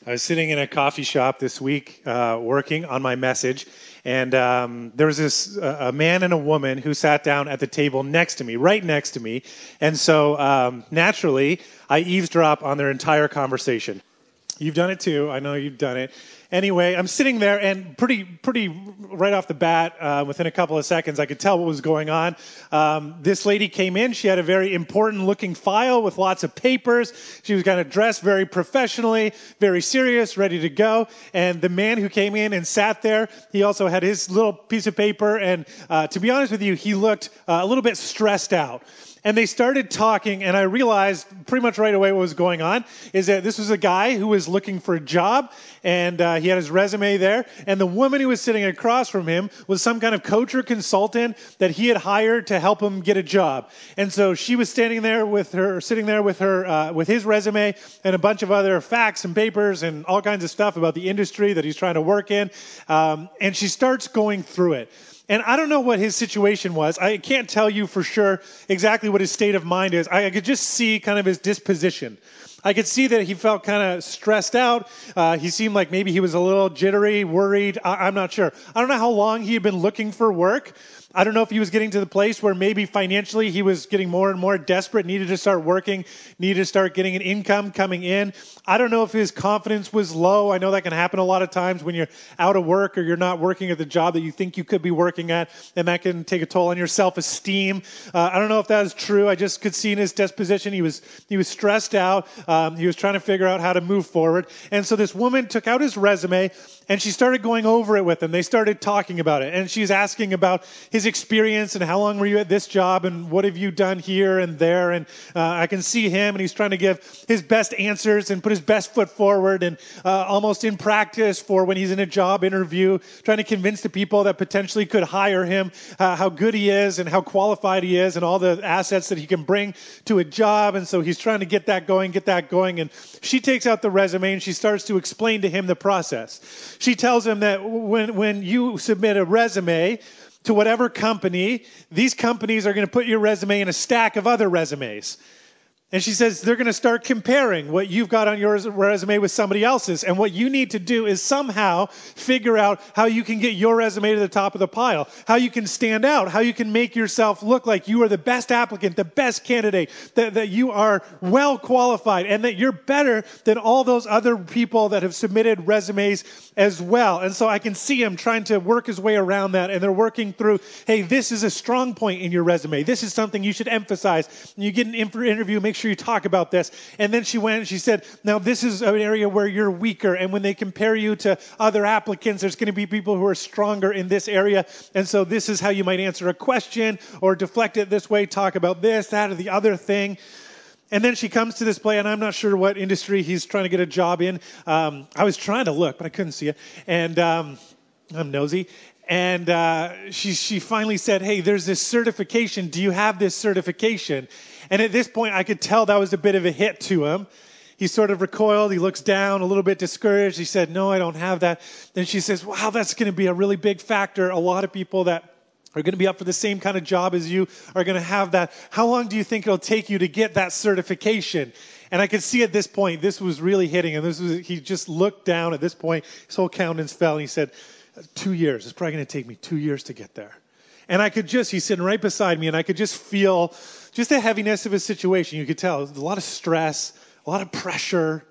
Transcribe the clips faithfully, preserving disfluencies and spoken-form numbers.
I was sitting in a coffee shop this week uh, working on my message, and um, there was this uh, a man and a woman who sat down at the table next to me, right next to me, and so um, naturally, I eavesdrop on their entire conversation. You've done it too. I know you've done it. Anyway, I'm sitting there, and pretty, pretty right off the bat, uh, within a couple of seconds, I could tell what was going on. Um, this lady came in. She had a very important-looking file with lots of papers. She was kind of dressed very professionally, very serious, ready to go. And the man who came in and sat there, he also had his little piece of paper. And uh, to be honest with you, he looked uh, a little bit stressed out. And they started talking, and I realized pretty much right away what was going on, is that this was a guy who was looking for a job, and uh, he had his resume there, and the woman who was sitting across from him was some kind of coach or consultant that he had hired to help him get a job. And so she was standing there with her, sitting there with her, uh, with his resume and a bunch of other facts and papers and all kinds of stuff about the industry that he's trying to work in, um, and she starts going through it. And I don't know what his situation was. I can't tell you for sure exactly what his state of mind is. I could just see kind of his disposition. I could see that he felt kind of stressed out. Uh, he seemed like maybe he was a little jittery, worried. I- I'm not sure. I don't know how long he had been looking for work. I don't know if he was getting to the place where maybe financially he was getting more and more desperate, needed to start working, needed to start getting an income coming in. I don't know if his confidence was low. I know that can happen a lot of times when you're out of work or you're not working at the job that you think you could be working at, and that can take a toll on your self-esteem. Uh, I don't know if that is true. I just could see in his disposition he was he was stressed out. Um, he was trying to figure out how to move forward. And so this woman took out his resume, and she started going over it with him. They started talking about it, and she's asking about his experience and how long were you at this job and what have you done here and there. And uh, I can see him, and he's trying to give his best answers and put his best foot forward, and uh, almost in practice for when he's in a job interview, trying to convince the people that potentially could hire him uh, how good he is and how qualified he is and all the assets that he can bring to a job. And so he's trying to get that going, get that going. And she takes out the resume and she starts to explain to him the process. She tells him that when, when you submit a resume to whatever company, these companies are going to put your resume in a stack of other resumes. And she says they're going to start comparing what you've got on your resume with somebody else's. And what you need to do is somehow figure out how you can get your resume to the top of the pile, how you can stand out, how you can make yourself look like you are the best applicant, the best candidate, that, that you are well qualified, and that you're better than all those other people that have submitted resumes as well. And so I can see him trying to work his way around that, and they're working through, hey, this is a strong point in your resume. This is something you should emphasize. When you get an interview, make sure you talk about this. And then she went and she said, now this is an area where you're weaker, and when they compare you to other applicants, there's going to be people who are stronger in this area, and so this is how you might answer a question or deflect it this way, talk about this, that, or the other thing. And then she comes to this play, and I'm not sure what industry he's trying to get a job in. Um, I was trying to look, but I couldn't see it. And um, I'm nosy. And uh, she she finally said, hey, there's this certification. Do you have this certification? And at this point, I could tell that was a bit of a hit to him. He sort of recoiled. He looks down, a little bit discouraged. He said, no, I don't have that. Then she says, wow, that's going to be a really big factor. A lot of people that are going to be up for the same kind of job as you are going to have that. How long do you think it'll take you to get that certification? And I could see at this point, this was really hitting him. This was, he just looked down at this point. His whole countenance fell, and he said, two years. It's probably going to take me two years to get there. And I could just, he's sitting right beside me, and I could just feel just the heaviness of his situation. You could tell, a lot of stress, a lot of pressure.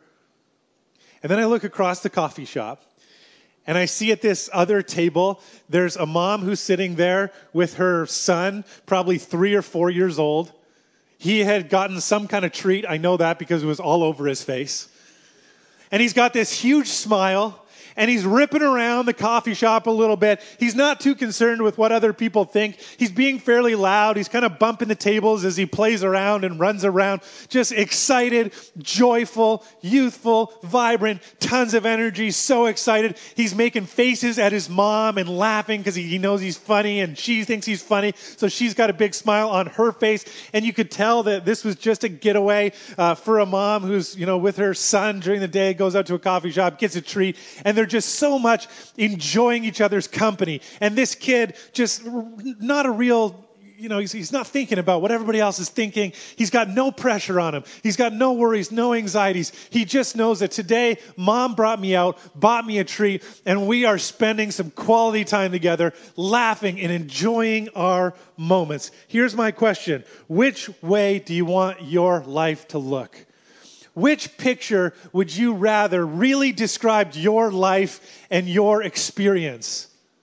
And then I look across the coffee shop, and I see at this other table, there's a mom who's sitting there with her son, probably three or four years old. He had gotten some kind of treat. I know that because it was all over his face. And he's got this huge smile, and he's ripping around the coffee shop a little bit. He's not too concerned with what other people think. He's being fairly loud. He's kind of bumping the tables as he plays around and runs around. Just excited, joyful, youthful, vibrant, tons of energy, so excited. He's making faces at his mom and laughing because he, he knows he's funny, and she thinks he's funny. So she's got a big smile on her face. And you could tell that this was just a getaway uh, for a mom who's, you know, with her son during the day, goes out to a coffee shop, gets a treat, and they're just so much enjoying each other's company. And this kid, just not a real you know, he's, he's not thinking about what everybody else is thinking. He's got no pressure on him. He's got no worries, no anxieties. He just knows that today, mom brought me out, bought me a treat, and we are spending some quality time together, laughing and enjoying our moments. Here's my question. Which way do you want your life to look? Which picture would you rather really describe your life and your experience?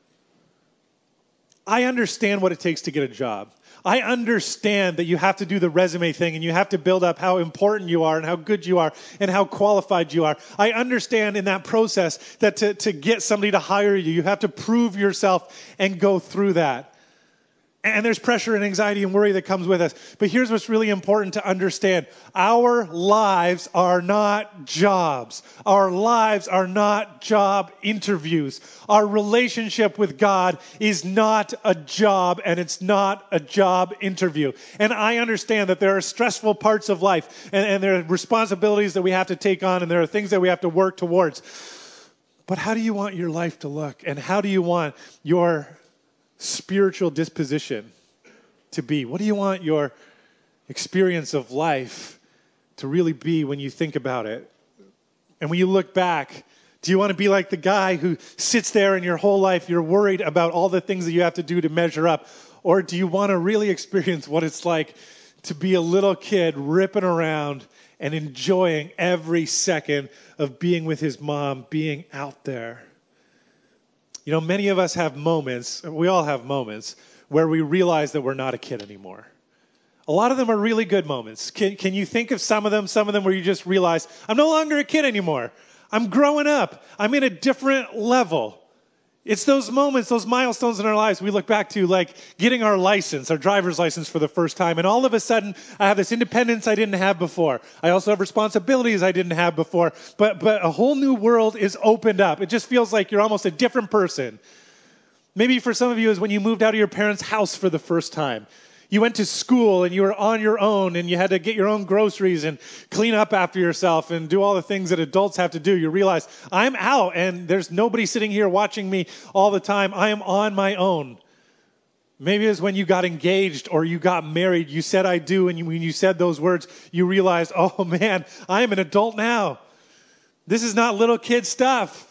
I understand what it takes to get a job. I understand that you have to do the resume thing and you have to build up how important you are and how good you are and how qualified you are. I understand in that process that to, to get somebody to hire you, you have to prove yourself and go through that. And there's pressure and anxiety and worry that comes with us. But here's what's really important to understand. Our lives are not jobs. Our lives are not job interviews. Our relationship with God is not a job, and it's not a job interview. And I understand that there are stressful parts of life, and, and there are responsibilities that we have to take on, and there are things that we have to work towards. But how do you want your life to look? And how do you want your spiritual disposition to be? What do you want your experience of life to really be when you think about it? And when you look back, do you want to be like the guy who sits there and your whole life you're worried about all the things that you have to do to measure up? Or do you want to really experience what it's like to be a little kid ripping around and enjoying every second of being with his mom, being out there? You know, many of us have moments, we all have moments, where we realize that we're not a kid anymore. A lot of them are really good moments. Can, can you think of some of them, some of them where you just realize, I'm no longer a kid anymore. I'm growing up. I'm in a different level. It's those moments, those milestones in our lives we look back to, like getting our license, our driver's license for the first time. And all of a sudden, I have this independence I didn't have before. I also have responsibilities I didn't have before. But but a whole new world is opened up. It just feels like you're almost a different person. Maybe for some of you, is when you moved out of your parents' house for the first time. You went to school and you were on your own and you had to get your own groceries and clean up after yourself and do all the things that adults have to do. You realize, I'm out and there's nobody sitting here watching me all the time. I am on my own. Maybe it was when you got engaged or you got married. You said, I do. And you, when you said those words, you realized, oh man, I am an adult now. This is not little kid stuff.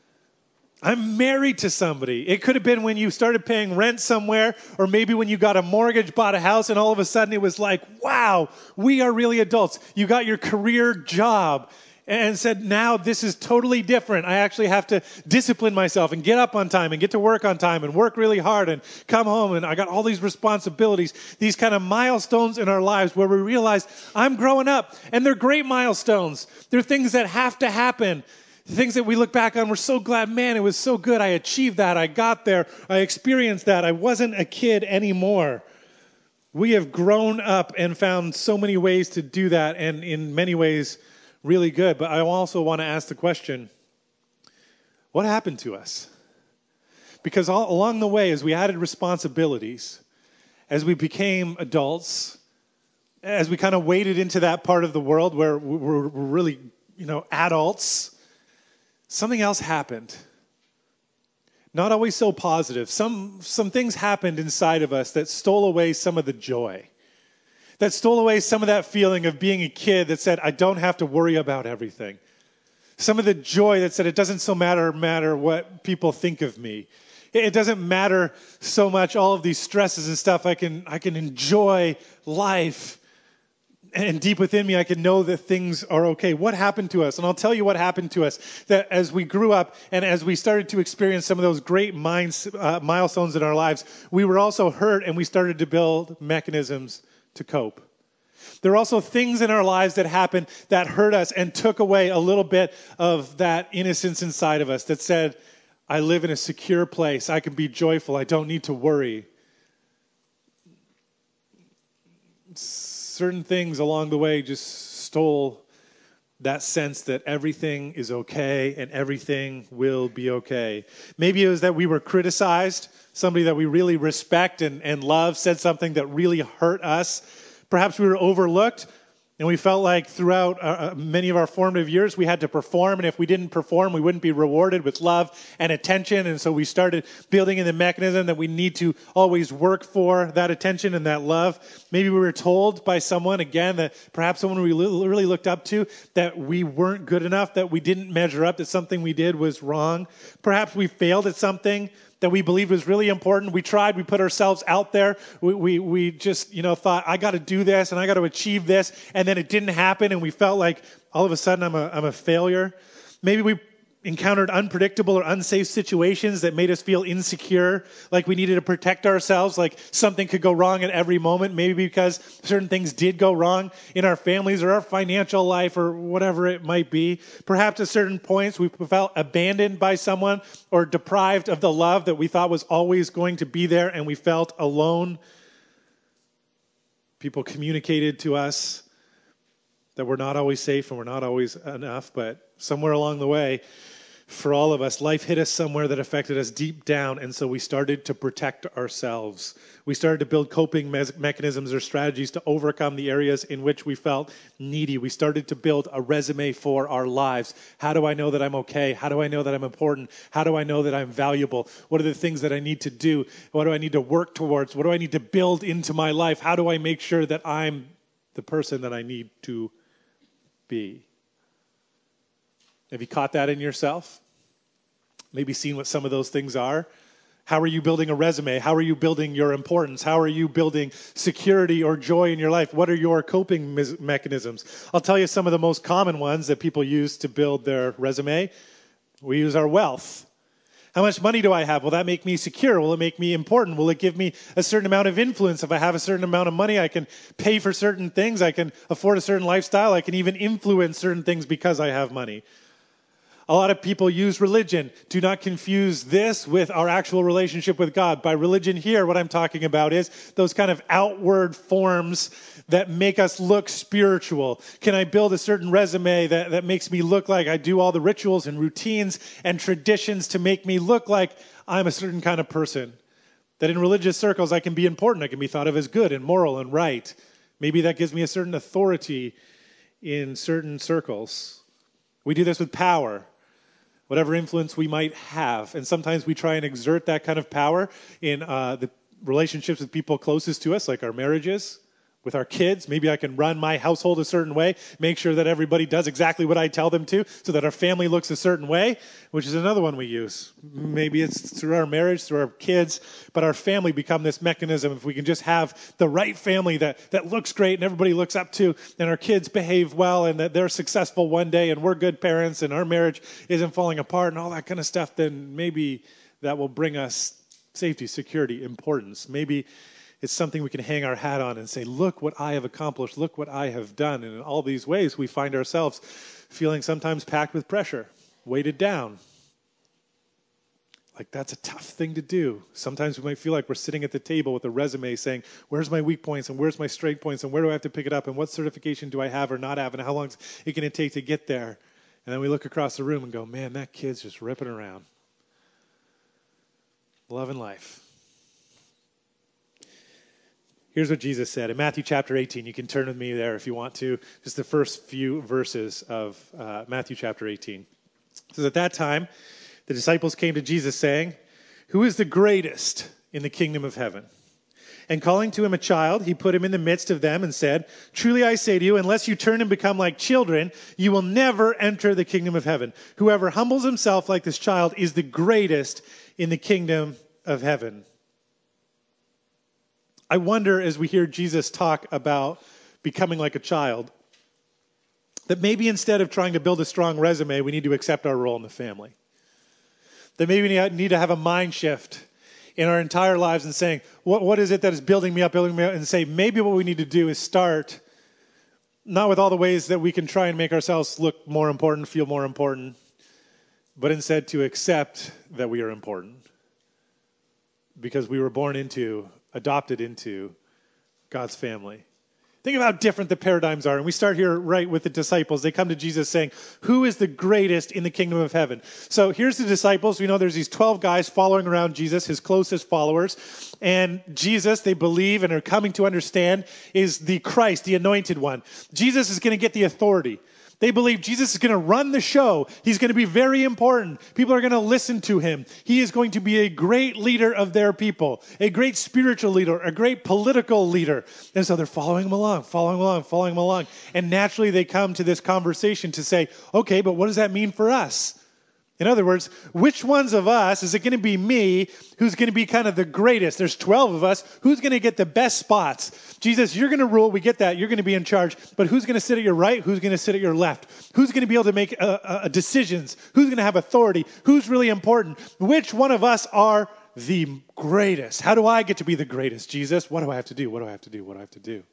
I'm married to somebody. It could have been when you started paying rent somewhere, or maybe when you got a mortgage, bought a house, and all of a sudden it was like, wow, we are really adults. You got your career job and said, now this is totally different. I actually have to discipline myself and get up on time and get to work on time and work really hard and come home, and I got all these responsibilities, these kind of milestones in our lives where we realize I'm growing up, and they're great milestones. They're things that have to happen. Things that we look back on, we're so glad, man, it was so good. I achieved that. I got there. I experienced that. I wasn't a kid anymore. We have grown up and found so many ways to do that, and in many ways, really good. But I also want to ask the question, what happened to us? Because all along the way, as we added responsibilities, as we became adults, as we kind of waded into that part of the world where we're really, you know, adults, something else happened. Not always so positive. Some, some things happened inside of us that stole away some of the joy. That stole away some of that feeling of being a kid that said, I don't have to worry about everything. Some of the joy that said, it doesn't so matter, matter what people think of me. It doesn't matter so much all of these stresses and stuff. I can, I can enjoy life. And deep within me, I can know that things are okay. What happened to us? And I'll tell you what happened to us. That as we grew up and as we started to experience some of those great minds, uh, milestones in our lives, we were also hurt and we started to build mechanisms to cope. There are also things in our lives that happened that hurt us and took away a little bit of that innocence inside of us that said, I live in a secure place. I can be joyful. I don't need to worry. Certain things along the way just stole that sense that everything is okay and everything will be okay. Maybe it was that we were criticized. Somebody that we really respect and, and love said something that really hurt us. Perhaps we were overlooked. And we felt like throughout uh, many of our formative years, we had to perform. And if we didn't perform, we wouldn't be rewarded with love and attention. And so we started building in the mechanism that we need to always work for that attention and that love. Maybe we were told by someone, again, that perhaps someone we really looked up to, that we weren't good enough, that we didn't measure up, that something we did was wrong. Perhaps we failed at something that we believed was really important. We tried, we put ourselves out there. We we, we just, you know, thought, I got to do this and I got to achieve this. And then it didn't happen. And we felt like all of a sudden I'm a, I'm a failure. Maybe we encountered unpredictable or unsafe situations that made us feel insecure, like we needed to protect ourselves, like something could go wrong at every moment, maybe because certain things did go wrong in our families or our financial life or whatever it might be. Perhaps at certain points we felt abandoned by someone or deprived of the love that we thought was always going to be there, and we felt alone. People communicated to us that we're not always safe and we're not always enough, but somewhere along the way, for all of us, life hit us somewhere that affected us deep down, and so we started to protect ourselves. We started to build coping me- mechanisms or strategies to overcome the areas in which we felt needy. We started to build a resume for our lives. How do I know that I'm okay? How do I know that I'm important? How do I know that I'm valuable? What are the things that I need to do? What do I need to work towards? What do I need to build into my life? How do I make sure that I'm the person that I need to be? Have you caught that in yourself? Maybe seen what some of those things are? How are you building a resume? How are you building your importance? How are you building security or joy in your life? What are your coping me- mechanisms? I'll tell you some of the most common ones that people use to build their resume. We use our wealth. How much money do I have? Will that make me secure? Will it make me important? Will it give me a certain amount of influence? If I have a certain amount of money, I can pay for certain things. I can afford a certain lifestyle. I can even influence certain things because I have money. A lot of people use religion. Do not confuse this with our actual relationship with God. By religion here, what I'm talking about is those kind of outward forms that make us look spiritual. Can I build a certain resume that, that makes me look like I do all the rituals and routines and traditions to make me look like I'm a certain kind of person? That in religious circles I can be important. I can be thought of as good and moral and right. Maybe that gives me a certain authority in certain circles. We do this with power. Whatever influence we might have. And sometimes we try and exert that kind of power in uh, the relationships with people closest to us, like our marriages, with our kids. Maybe I can run my household a certain way, make sure that everybody does exactly what I tell them to, so that our family looks a certain way, which is another one we use. Maybe it's through our marriage, through our kids, but our family become this mechanism. If we can just have the right family that, that looks great and everybody looks up to, and our kids behave well and that they're successful one day and we're good parents and our marriage isn't falling apart and all that kind of stuff, then maybe that will bring us safety, security, importance. Maybe it's something we can hang our hat on and say, look what I have accomplished, look what I have done. And in all these ways, we find ourselves feeling sometimes packed with pressure, weighted down. Like, that's a tough thing to do. Sometimes we might feel like we're sitting at the table with a resume saying, where's my weak points and where's my strength points and where do I have to pick it up and what certification do I have or not have and how long is it going to take to get there? And then we look across the room and go, man, that kid's just ripping around. Love and life. Here's what Jesus said in Matthew chapter eighteen. You can turn with me there if you want to. Just the first few verses of uh, Matthew chapter eighteen. It says, at that time, the disciples came to Jesus saying, who is the greatest in the kingdom of heaven? And calling to him a child, he put him in the midst of them and said, truly I say to you, unless you turn and become like children, you will never enter the kingdom of heaven. Whoever humbles himself like this child is the greatest in the kingdom of heaven. I wonder, as we hear Jesus talk about becoming like a child, that maybe instead of trying to build a strong resume, we need to accept our role in the family. That maybe we need to have a mind shift in our entire lives and saying, what, what is it that is building me up, building me up, and say, maybe what we need to do is start, not with all the ways that we can try and make ourselves look more important, feel more important, but instead to accept that we are important. Because we were born into, adopted into God's family. Think of how different the paradigms are. And we start here right with the disciples. They come to Jesus saying, who is the greatest in the kingdom of heaven? So here's the disciples. We know there's these twelve guys following around Jesus, his closest followers. And Jesus, they believe and are coming to understand, is the Christ, the anointed one. Jesus is going to get the authority. They believe Jesus is going to run the show. He's going to be very important. People are going to listen to him. He is going to be a great leader of their people, a great spiritual leader, a great political leader. And so they're following him along, following him along, following him along. And naturally they come to this conversation to say, okay, but what does that mean for us? In other words, which ones of us, is it going to be me who's going to be kind of the greatest? There's twelve of us. Who's going to get the best spots? Jesus, you're going to rule. We get that. You're going to be in charge. But who's going to sit at your right? Who's going to sit at your left? Who's going to be able to make uh, uh, decisions? Who's going to have authority? Who's really important? Which one of us are the greatest? How do I get to be the greatest, Jesus? What do I have to do? What do I have to do? What do I have to do?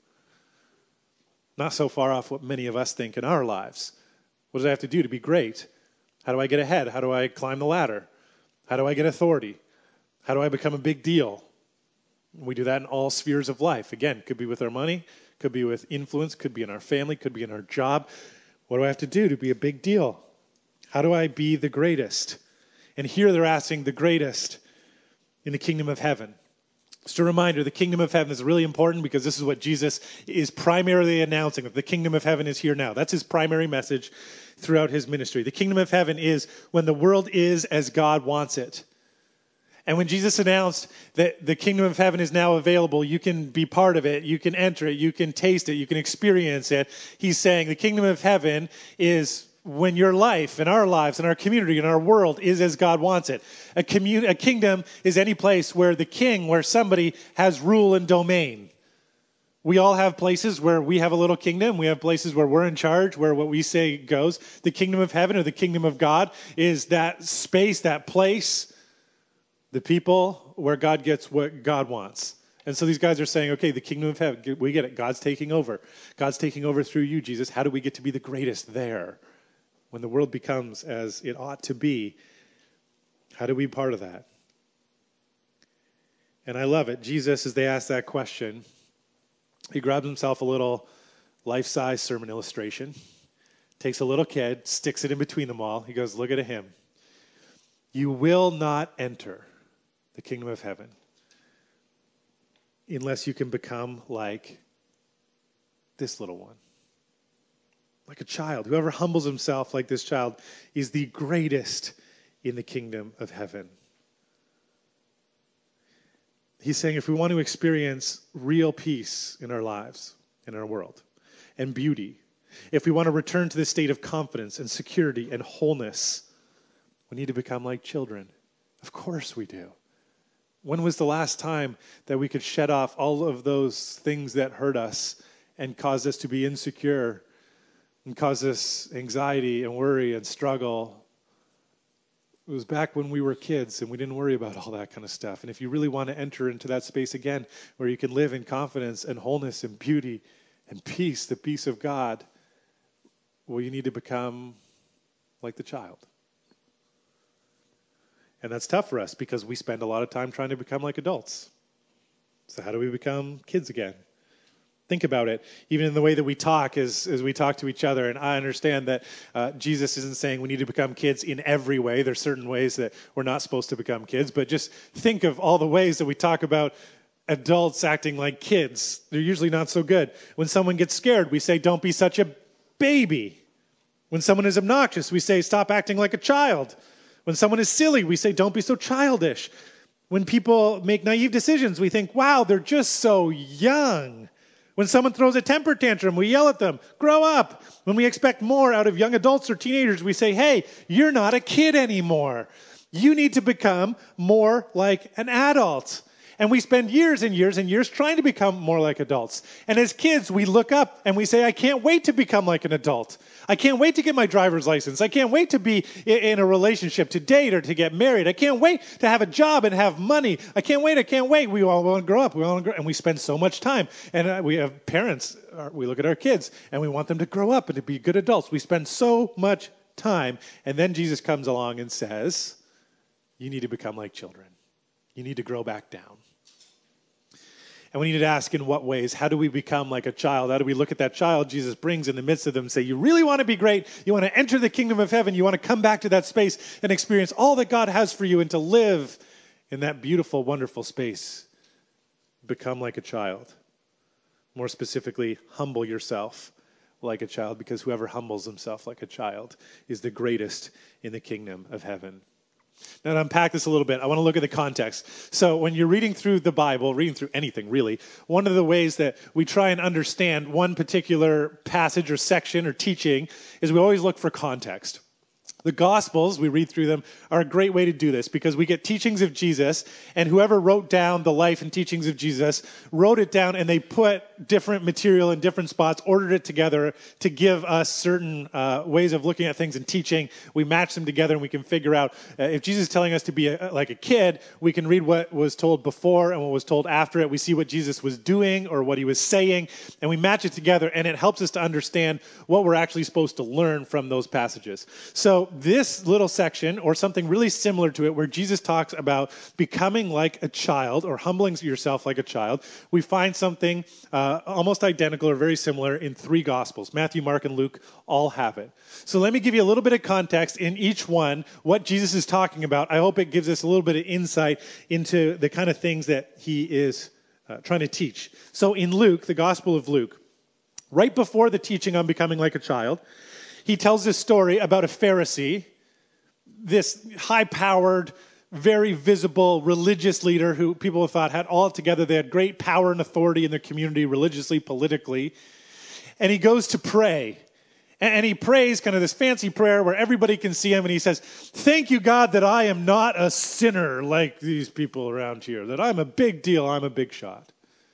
Not so far off what many of us think in our lives. What do I have to do to be great? How do I get ahead? How do I climb the ladder? How do I get authority? How do I become a big deal? We do that in all spheres of life. Again, could be with our money, could be with influence, could be in our family, could be in our job. What do I have to do to be a big deal? How do I be the greatest? And here they're asking the greatest in the kingdom of heaven. Just a reminder, the kingdom of heaven is really important because this is what Jesus is primarily announcing, that the kingdom of heaven is here now. That's his primary message throughout his ministry. The kingdom of heaven is when the world is as God wants it. And when Jesus announced that the kingdom of heaven is now available, you can be part of it, you can enter it, you can taste it, you can experience it. He's saying the kingdom of heaven is when your life and our lives and our community and our world is as God wants it. A, commun- a kingdom is any place where the king, where somebody has rule and domain. We all have places where we have a little kingdom. We have places where we're in charge, where what we say goes. The kingdom of heaven or the kingdom of God is that space, that place, the people where God gets what God wants. And so these guys are saying, okay, the kingdom of heaven, we get it. God's taking over. God's taking over through you, Jesus. How do we get to be the greatest there? When the world becomes as it ought to be, how do we be part of that? And I love it. Jesus, as they ask that question, he grabs himself a little life-size sermon illustration, takes a little kid, sticks it in between them all. He goes, look at him. You will not enter the kingdom of heaven unless you can become like this little one. Like a child. Whoever humbles himself like this child is the greatest in the kingdom of heaven. He's saying if we want to experience real peace in our lives, in our world, and beauty, if we want to return to this state of confidence and security and wholeness, we need to become like children. Of course we do. When was the last time that we could shed off all of those things that hurt us and caused us to be insecure and caused us anxiety and worry and struggle? It was back when we were kids and we didn't worry about all that kind of stuff. And if you really want to enter into that space again where you can live in confidence and wholeness and beauty and peace, the peace of God, well, you need to become like the child. And that's tough for us because we spend a lot of time trying to become like adults. So how do we become kids again? Think about it, even in the way that we talk as, as we talk to each other. And I understand that uh, Jesus isn't saying we need to become kids in every way. There's certain ways that we're not supposed to become kids. But just think of all the ways that we talk about adults acting like kids. They're usually not so good. When someone gets scared, we say, don't be such a baby. When someone is obnoxious, we say, stop acting like a child. When someone is silly, we say, don't be so childish. When people make naive decisions, we think, wow, they're just so young. When someone throws a temper tantrum, we yell at them, grow up. When we expect more out of young adults or teenagers, we say, hey, you're not a kid anymore. You need to become more like an adult. And we spend years and years and years trying to become more like adults. And as kids, we look up and we say, I can't wait to become like an adult. I can't wait to get my driver's license. I can't wait to be in a relationship, to date or to get married. I can't wait to have a job and have money. I can't wait, I can't wait. We all want to grow up. We all want to grow, and we spend so much time. And uh, we have parents, uh, we look at our kids, and we want them to grow up and to be good adults. We spend so much time. And then Jesus comes along and says, you need to become like children. You need to grow back down. And we need to ask, in what ways? How do we become like a child? How do we look at that child Jesus brings in the midst of them and say, you really want to be great? You want to enter the kingdom of heaven? You want to come back to that space and experience all that God has for you and to live in that beautiful, wonderful space? Become like a child. More specifically, humble yourself like a child, because whoever humbles himself like a child is the greatest in the kingdom of heaven. Now, to unpack this a little bit, I want to look at the context. So when you're reading through the Bible, reading through anything really, one of the ways that we try and understand one particular passage or section or teaching is we always look for context. The Gospels, we read through them, are a great way to do this because we get teachings of Jesus, and whoever wrote down the life and teachings of Jesus wrote it down, and they put different material in different spots, ordered it together to give us certain uh, ways of looking at things and teaching. We match them together, and we can figure out uh, if Jesus is telling us to be a, like a kid, we can read what was told before and what was told after it. We see what Jesus was doing or what he was saying, and we match it together, and it helps us to understand what we're actually supposed to learn from those passages. So this little section, or something really similar to it, where Jesus talks about becoming like a child or humbling yourself like a child, we find something uh, almost identical or very similar in three Gospels. Matthew, Mark, and Luke all have it. So let me give you a little bit of context in each one, what Jesus is talking about. I hope it gives us a little bit of insight into the kind of things that he is uh, trying to teach. So in Luke, the Gospel of Luke, right before the teaching on becoming like a child, he tells this story about a Pharisee, this high-powered, very visible religious leader who people thought had all together. They had great power and authority in their community, religiously, politically. And he goes to pray. And he prays kind of this fancy prayer where everybody can see him. And he says, thank you, God, that I am not a sinner like these people around here, that I'm a big deal, I'm a big shot.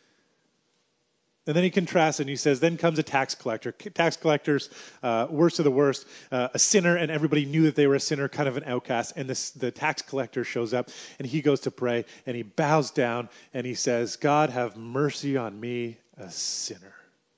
And then he contrasts and he says, then comes a tax collector. Tax collectors, uh, worst of the worst, uh, a sinner, and everybody knew that they were a sinner, kind of an outcast. And this, the tax collector shows up, and he goes to pray, and he bows down, and he says, God, have mercy on me, a sinner.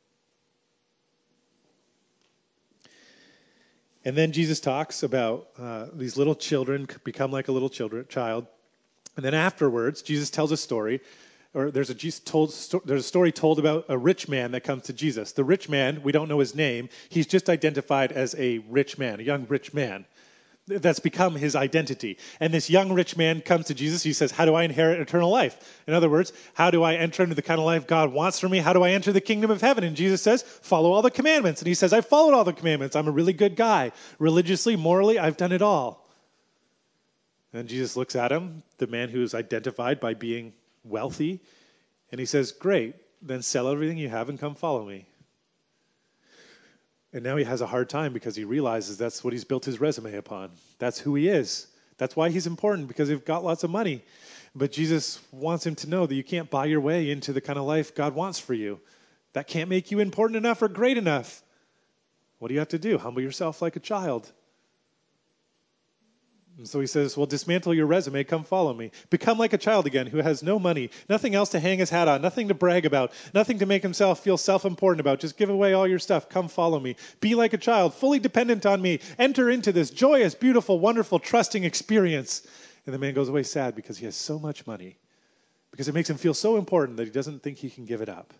And then Jesus talks about uh, these little children become like a little children, child. And then afterwards, Jesus tells a story. Or there's a, Jesus told, there's a story told about a rich man that comes to Jesus. The rich man, we don't know his name. He's just identified as a rich man, a young rich man. That's become his identity. And this young rich man comes to Jesus. He says, how do I inherit eternal life? In other words, how do I enter into the kind of life God wants for me? How do I enter the kingdom of heaven? And Jesus says, follow all the commandments. And he says, I've followed all the commandments. I'm a really good guy. Religiously, morally, I've done it all. And Jesus looks at him, the man who is identified by being wealthy, and he says, great, then sell everything you have and come follow me. And now he has a hard time because he realizes that's what he's built his resume upon. That's who he is. That's why he's important, because he's got lots of money. But Jesus wants him to know that you can't buy your way into the kind of life God wants for you. That can't make you important enough or great enough. What do you have to do? Humble yourself like a child. And so he says, well, dismantle your resume, come follow me. Become like a child again who has no money, nothing else to hang his hat on, nothing to brag about, nothing to make himself feel self-important about. Just give away all your stuff. Come follow me. Be like a child, fully dependent on me. Enter into this joyous, beautiful, wonderful, trusting experience. And the man goes away sad because he has so much money, because it makes him feel so important that he doesn't think he can give it up.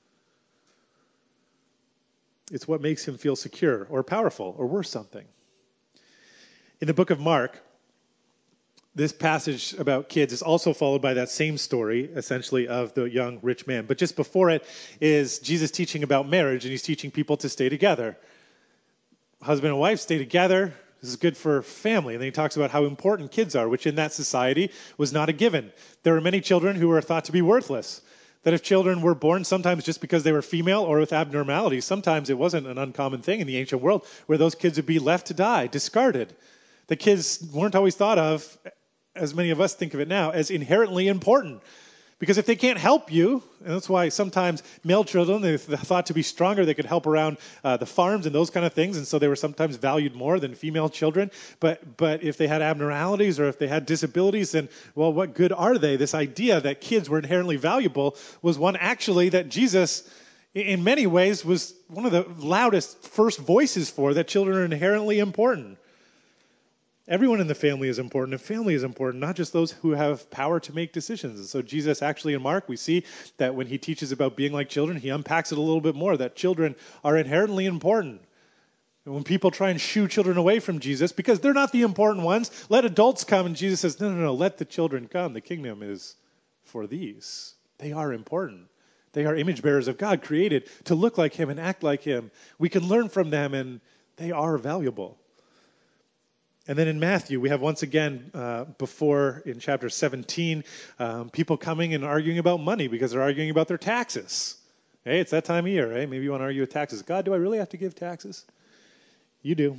It's what makes him feel secure or powerful or worth something. In the book of Mark, this passage about kids is also followed by that same story, essentially, of the young rich man. But just before it is Jesus teaching about marriage, and he's teaching people to stay together. Husband and wife stay together. This is good for family. And then he talks about how important kids are, which in that society was not a given. There were many children who were thought to be worthless. That if children were born sometimes just because they were female or with abnormalities, sometimes it wasn't an uncommon thing in the ancient world where those kids would be left to die, discarded. The kids weren't always thought of, as many of us think of it now, as inherently important. Because if they can't help you, and that's why sometimes male children, they're thought to be stronger, they could help around uh, the farms and those kind of things, and so they were sometimes valued more than female children. But but if they had abnormalities or if they had disabilities, then, well, what good are they? This idea that kids were inherently valuable was one actually that Jesus, in many ways, was one of the loudest first voices for, that children are inherently important. Everyone in the family is important, and family is important, not just those who have power to make decisions. And so Jesus actually in Mark, we see that when he teaches about being like children, he unpacks it a little bit more, that children are inherently important. And when people try and shoo children away from Jesus, because they're not the important ones, let adults come, and Jesus says, no, no, no, let the children come. The kingdom is for these. They are important. They are image bearers of God, created to look like him and act like him. We can learn from them, and they are valuable. And then in Matthew, we have once again, uh, before in chapter seventeen, um, people coming and arguing about money because they're arguing about their taxes. Hey, it's that time of year, right? Maybe you want to argue with taxes. God, do I really have to give taxes? You do.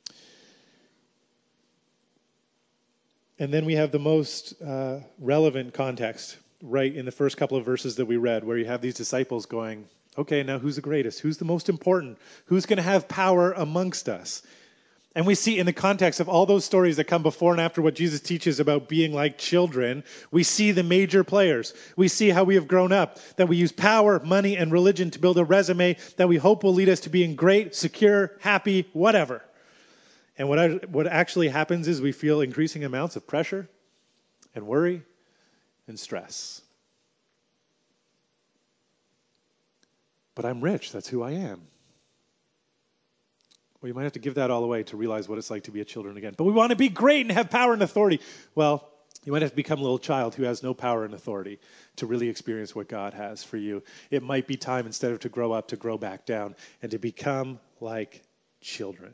And then we have the most uh, relevant context right in the first couple of verses that we read, where you have these disciples going, okay, now who's the greatest? Who's the most important? Who's going to have power amongst us? And we see in the context of all those stories that come before and after what Jesus teaches about being like children, we see the major players. We see how we have grown up, that we use power, money, and religion to build a resume that we hope will lead us to being great, secure, happy, whatever. And what, I, what actually happens is we feel increasing amounts of pressure and worry and stress. But I'm rich, that's who I am. Well, you might have to give that all away to realize what it's like to be a children again. But we want to be great and have power and authority. Well, you might have to become a little child who has no power and authority to really experience what God has for you. It might be time, instead of to grow up, to grow back down and to become like children.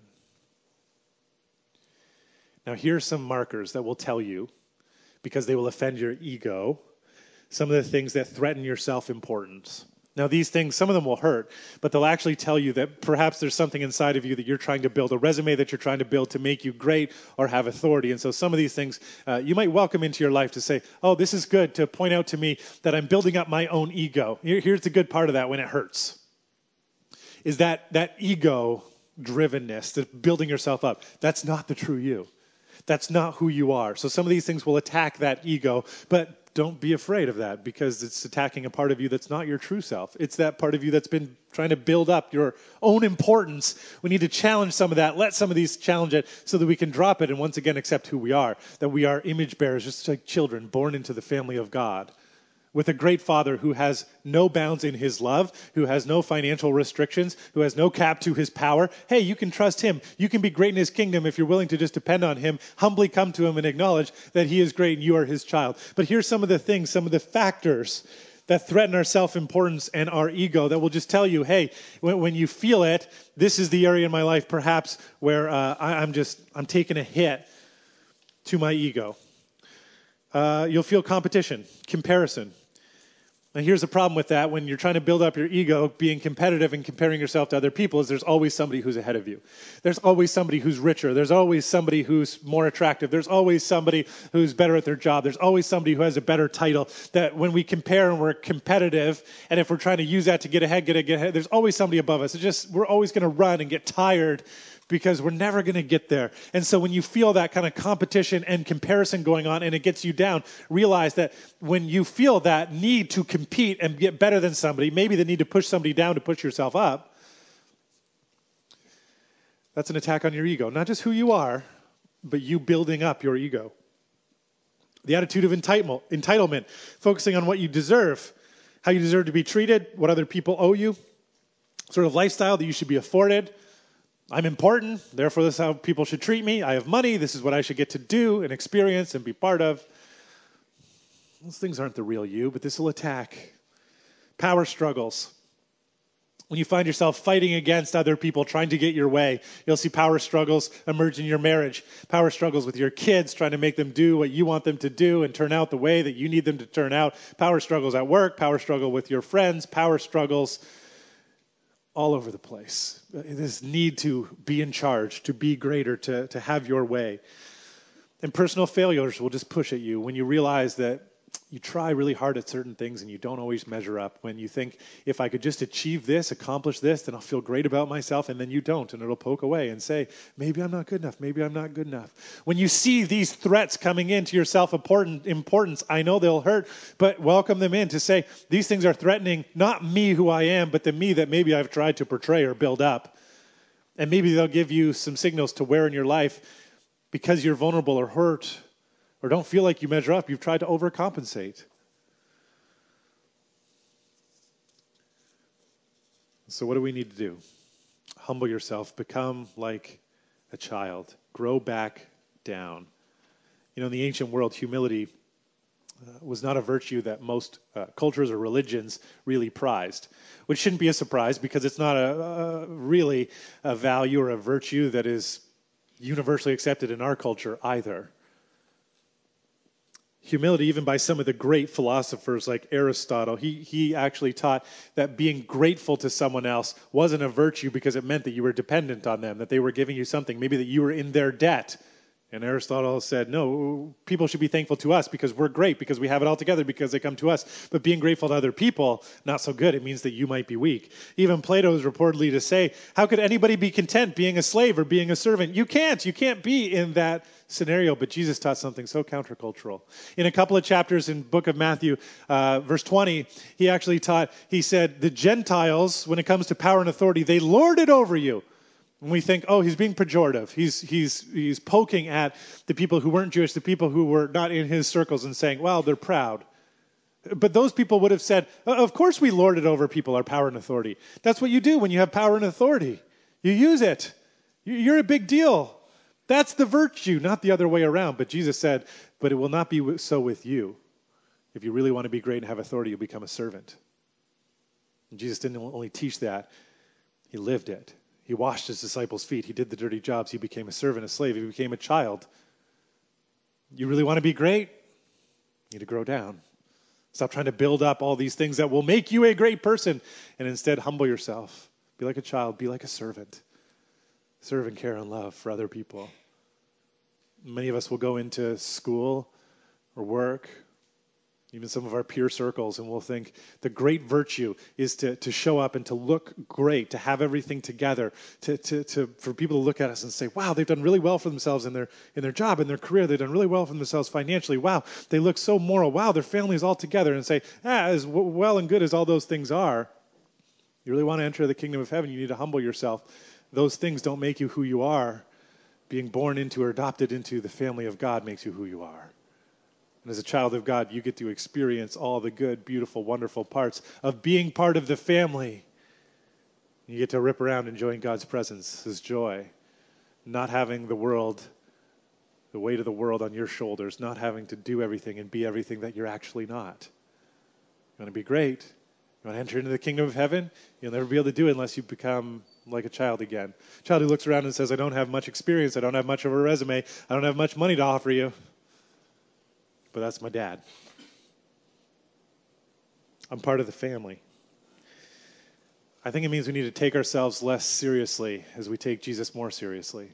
Now, here are some markers that will tell you, because they will offend your ego, some of the things that threaten your self-importance. Now, these things, some of them will hurt, but they'll actually tell you that perhaps there's something inside of you that you're trying to build, a resume that you're trying to build to make you great or have authority. And so some of these things uh, you might welcome into your life to say, oh, this is good, to point out to me that I'm building up my own ego. Here, here's the good part of that when it hurts, is that that ego-drivenness, the building yourself up, that's not the true you. That's not who you are. So some of these things will attack that ego, but don't be afraid of that, because it's attacking a part of you that's not your true self. It's that part of you that's been trying to build up your own importance. We need to challenge some of that, let some of these challenge it so that we can drop it and once again accept who we are, that we are image bearers, just like children born into the family of God, with a great Father who has no bounds in his love, who has no financial restrictions, who has no cap to his power. Hey, you can trust him. You can be great in his kingdom if you're willing to just depend on him, humbly come to him and acknowledge that he is great and you are his child. But here's some of the things, some of the factors that threaten our self-importance and our ego that will just tell you, hey, when, when you feel it, this is the area in my life perhaps where uh, I, I'm just, I'm taking a hit to my ego. Uh, you'll feel competition, comparison. Now, here's the problem with that. When you're trying to build up your ego, being competitive and comparing yourself to other people, is there's always somebody who's ahead of you. There's always somebody who's richer. There's always somebody who's more attractive. There's always somebody who's better at their job. There's always somebody who has a better title. That when we compare and we're competitive, and if we're trying to use that to get ahead, get ahead, get ahead, there's always somebody above us. It's just, we're always going to run and get tired, because we're never going to get there. And so when you feel that kind of competition and comparison going on and it gets you down, realize that when you feel that need to compete and get better than somebody, maybe the need to push somebody down to push yourself up, that's an attack on your ego. Not just who you are, but you building up your ego. The attitude of entitlement, focusing on what you deserve, how you deserve to be treated, what other people owe you, sort of lifestyle that you should be afforded. I'm important, therefore this is how people should treat me. I have money, this is what I should get to do and experience and be part of. Those things aren't the real you, but this will attack. Power struggles. When you find yourself fighting against other people, trying to get your way, you'll see power struggles emerge in your marriage. Power struggles with your kids, trying to make them do what you want them to do and turn out the way that you need them to turn out. Power struggles at work, power struggle with your friends, power struggles all over the place. This need to be in charge, to be greater, to, to have your way. And personal failures will just push at you when you realize that you try really hard at certain things and you don't always measure up. When you think, if I could just achieve this, accomplish this, then I'll feel great about myself, and then you don't, and it'll poke away and say, maybe I'm not good enough, maybe I'm not good enough. When you see these threats coming into your self-importance, I know they'll hurt, but welcome them in to say, these things are threatening not me who I am, but the me that maybe I've tried to portray or build up. And maybe they'll give you some signals to where in your life because you're vulnerable or hurt or don't feel like you measure up, you've tried to overcompensate. So what do we need to do? Humble yourself, become like a child, grow back down. You know, in the ancient world, humility uh, was not a virtue that most uh, cultures or religions really prized, which shouldn't be a surprise because it's not a, a really a value or a virtue that is universally accepted in our culture either. Humility, even by some of the great philosophers like Aristotle, he, he actually taught that being grateful to someone else wasn't a virtue because it meant that you were dependent on them, that they were giving you something, maybe that you were in their debt. And Aristotle said, no, people should be thankful to us because we're great, because we have it all together, because they come to us. But being grateful to other people, not so good. It means that you might be weak. Even Plato is reportedly to say, how could anybody be content being a slave or being a servant? You can't. You can't be in that scenario. But Jesus taught something so countercultural. In a couple of chapters in book of Matthew, uh, verse twenty, he actually taught, he said, the Gentiles, when it comes to power and authority, they lord it over you. And we think, oh, he's being pejorative. He's he's he's poking at the people who weren't Jewish, the people who were not in his circles, and saying, well, they're proud. But those people would have said, of course we lord it over people, our power and authority. That's what you do when you have power and authority. You use it. You're a big deal. That's the virtue, not the other way around. But Jesus said, but it will not be so with you. If you really want to be great and have authority, you'll become a servant. And Jesus didn't only teach that, he lived it. He washed his disciples' feet. He did the dirty jobs. He became a servant, a slave. He became a child. You really want to be great? You need to grow down. Stop trying to build up all these things that will make you a great person, and instead humble yourself. Be like a child. Be like a servant. Serve and care and love for other people. Many of us will go into school or work, even some of our peer circles, and we'll think the great virtue is to, to show up and to look great, to have everything together, to, to, to for people to look at us and say, wow, they've done really well for themselves in their in their job, in their career. They've done really well for themselves financially. Wow, they look so moral. Wow, their family is all together. And say, ah, as w- well and good as all those things are, you really want to enter the kingdom of heaven, you need to humble yourself. Those things don't make you who you are. Being born into or adopted into the family of God makes you who you are. And as a child of God, you get to experience all the good, beautiful, wonderful parts of being part of the family. You get to rip around enjoying God's presence, his joy, not having the world, the weight of the world on your shoulders, not having to do everything and be everything that you're actually not. You want to be great? You want to enter into the kingdom of heaven? You'll never be able to do it unless you become like a child again. A child who looks around and says, I don't have much experience, I don't have much of a resume, I don't have much money to offer you. But that's my dad. I'm part of the family. I think it means we need to take ourselves less seriously as we take Jesus more seriously.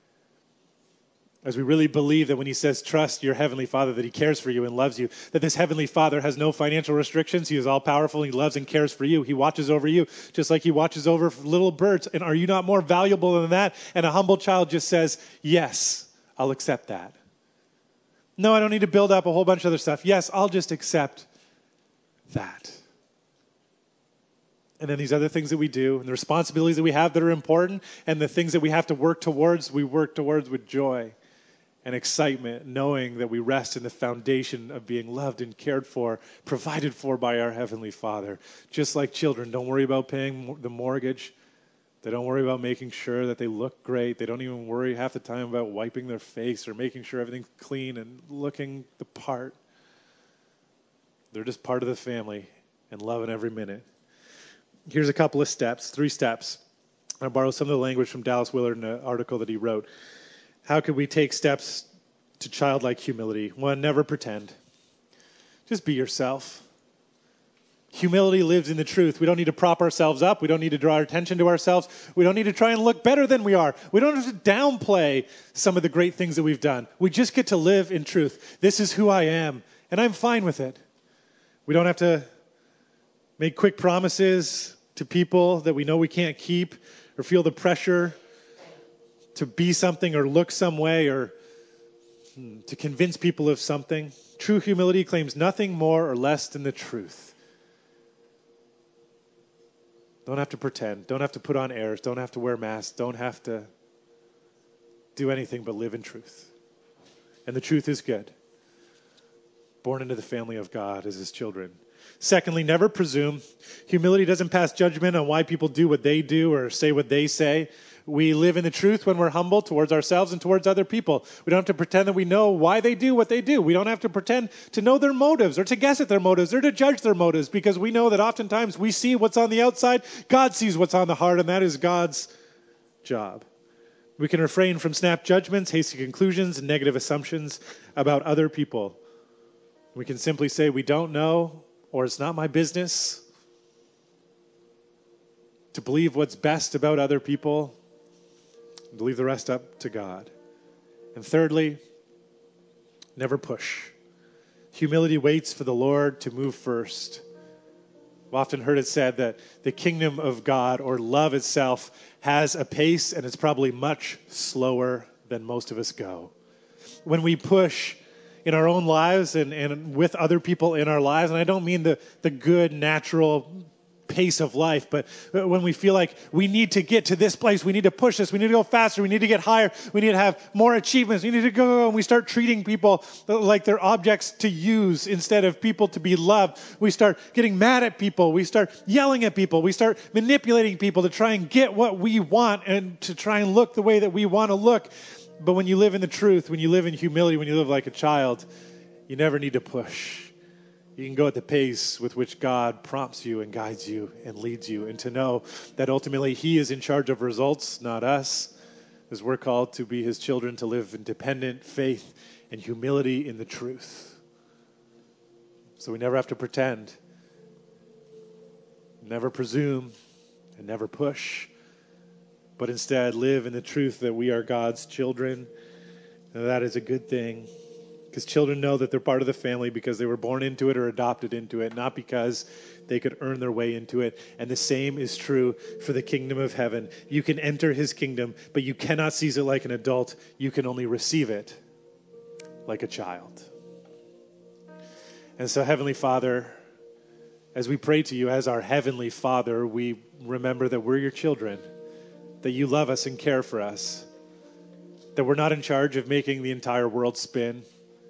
As we really believe that when he says, trust your heavenly Father, that he cares for you and loves you, that this heavenly Father has no financial restrictions. He is all powerful. He loves and cares for you. He watches over you just like he watches over little birds. And are you not more valuable than that? And a humble child just says, yes, I'll accept that. No, I don't need to build up a whole bunch of other stuff. Yes, I'll just accept that. And then these other things that we do, and the responsibilities that we have that are important, and the things that we have to work towards, we work towards with joy and excitement, knowing that we rest in the foundation of being loved and cared for, provided for by our Heavenly Father. Just like children, don't worry about paying the mortgage. They don't worry about making sure that they look great. They don't even worry half the time about wiping their face or making sure everything's clean and looking the part. They're just part of the family and loving every minute. Here's a couple of steps, three steps. I borrow some of the language from Dallas Willard in an article that he wrote. How could we take steps to childlike humility? One, never pretend. Just be yourself. Humility lives in the truth. We don't need to prop ourselves up. We don't need to draw our attention to ourselves. We don't need to try and look better than we are. We don't have to downplay some of the great things that we've done. We just get to live in truth. This is who I am, and I'm fine with it. We don't have to make quick promises to people that we know we can't keep or feel the pressure to be something or look some way or to convince people of something. True humility claims nothing more or less than the truth. Don't have to pretend. Don't have to put on airs. Don't have to wear masks. Don't have to do anything but live in truth. And the truth is good. Born into the family of God as his children. Secondly, never presume. Humility doesn't pass judgment on why people do what they do or say what they say. We live in the truth when we're humble towards ourselves and towards other people. We don't have to pretend that we know why they do what they do. We don't have to pretend to know their motives or to guess at their motives or to judge their motives, because we know that oftentimes we see what's on the outside. God sees what's on the heart, and that is God's job. We can refrain from snap judgments, hasty conclusions, and negative assumptions about other people. We can simply say we don't know, or it's not my business. To believe what's best about other people, and to leave the rest up to God. And thirdly, never push. Humility waits for the Lord to move first. I've often heard it said that the kingdom of God, or love itself, has a pace, and it's probably much slower than most of us go. When we push in our own lives and, and with other people in our lives, and I don't mean the, the good, natural pace of life, but when we feel like we need to get to this place, we need to push this, we need to go faster, we need to get higher, we need to have more achievements, we need to go, and we start treating people like they're objects to use instead of people to be loved. We start getting mad at people, we start yelling at people, we start manipulating people to try and get what we want and to try and look the way that we want to look. But when you live in the truth, when you live in humility, when you live like a child, you never need to push. You can go at the pace with which God prompts you and guides you and leads you, and to know that ultimately he is in charge of results, not us, as we're called to be his children, to live in dependent faith and humility in the truth. So we never have to pretend, never presume, and never push, but instead live in the truth that we are God's children, and that is a good thing. Because children know that they're part of the family because they were born into it or adopted into it, not because they could earn their way into it. And the same is true for the kingdom of heaven. You can enter his kingdom, but you cannot seize it like an adult. You can only receive it like a child. And so, Heavenly Father, as we pray to you as our Heavenly Father, we remember that we're your children, that you love us and care for us, that we're not in charge of making the entire world spin,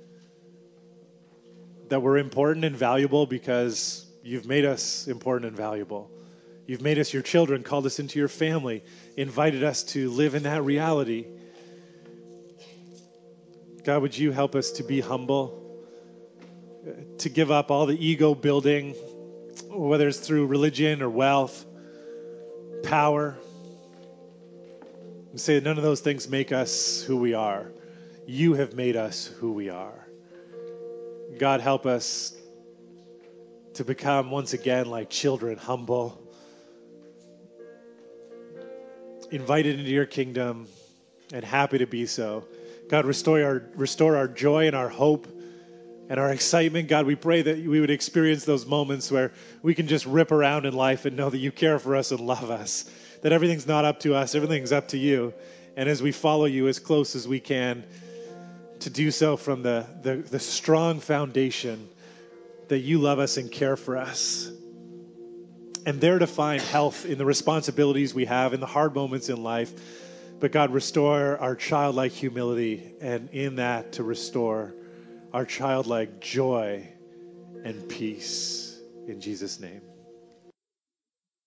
that we're important and valuable because you've made us important and valuable. You've made us your children, called us into your family, invited us to live in that reality. God, would you help us to be humble, to give up all the ego building, whether it's through religion or wealth, power, and say that none of those things make us who we are. You have made us who we are. God, help us to become once again like children, humble, invited into your kingdom, and happy to be so. God, restore our, restore our joy and our hope and our excitement. God, we pray that we would experience those moments where we can just rip around in life and know that you care for us and love us, that everything's not up to us, everything's up to you. And as we follow you as close as we can, to do so from the, the, the strong foundation that you love us and care for us. And there to find health in the responsibilities we have, in the hard moments in life. But God, restore our childlike humility, and in that to restore our childlike joy and peace. In Jesus' name.